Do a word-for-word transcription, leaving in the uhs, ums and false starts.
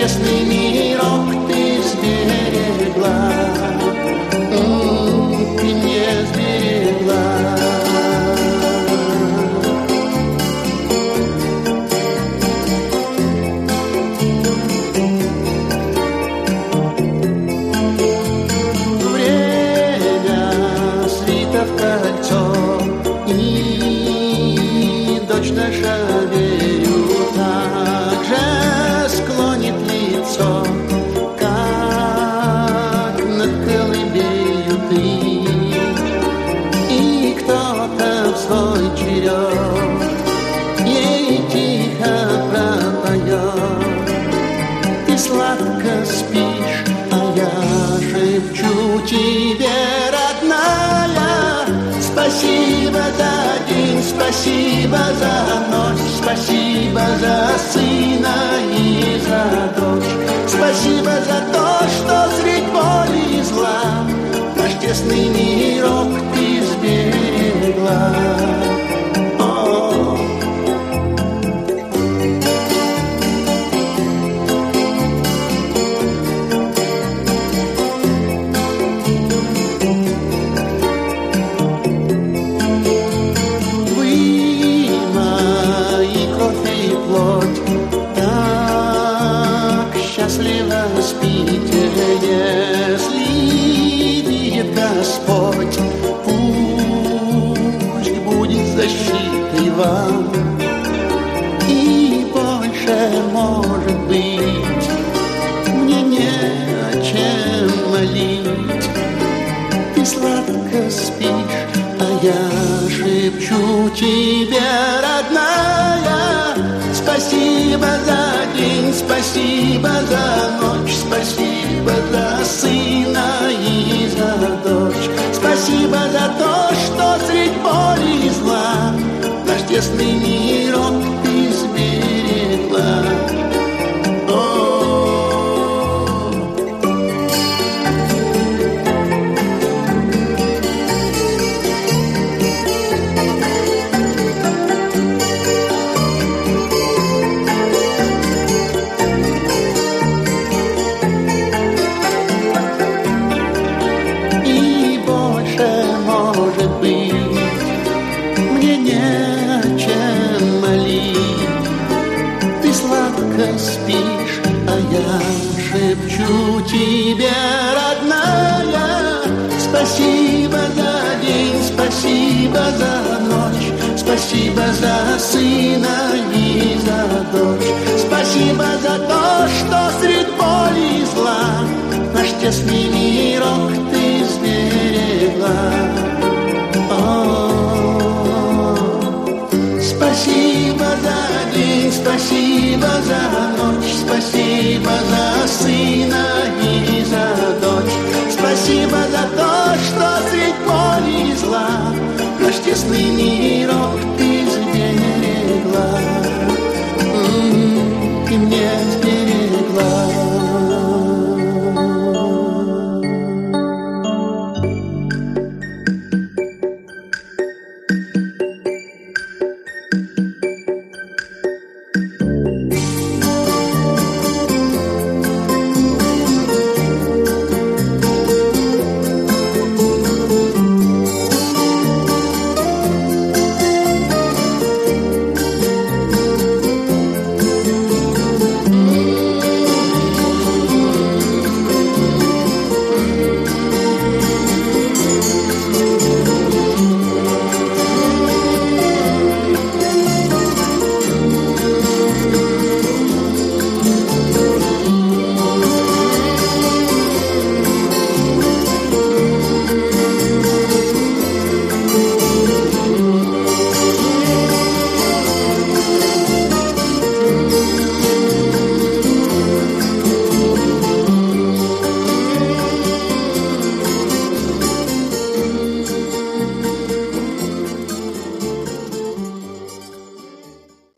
честный мирок ты сберегла, М, ты не сберегла. Время свито в кольцо, и дочь наша верю так же склонит лицо, как над колыбелью ты. И кто-то в свой черед ей тихо пропоет. Ты сладко спишь, а я шепчу тебе, родная, спасибо за день, спасибо за ночь, спасибо за сына и за дочь. Спасибо за то, что средь боли и зла наш тесный мирок ты сберегла. О. Вы мои кровь и плоть, так счастливо спите, если видит Господь. Пусть будет защитой вам, и больше, может быть, мне не о чем молить. Ты сладко спишь, а я шепчу тебе, родная, спасибо за день, спасибо за ночь, спасибо за сына и за дочь. Спасибо за то, что средь боли и зла наш тесный мирок ты сберегла. И больше, может быть, мне не о чем молить. Ты сладко спишь, а я шепчу тебе, родная, спасибо за день, спасибо за ночь, спасибо за сына и за дочь. Спасибо за то, что средь боли и зла наш тесный мирок ты сберегла. О, спасибо за день, спасибо за ночь, спасибо за сына и за дочь. Спасибо за то, что средь боли и зла наш тесный мир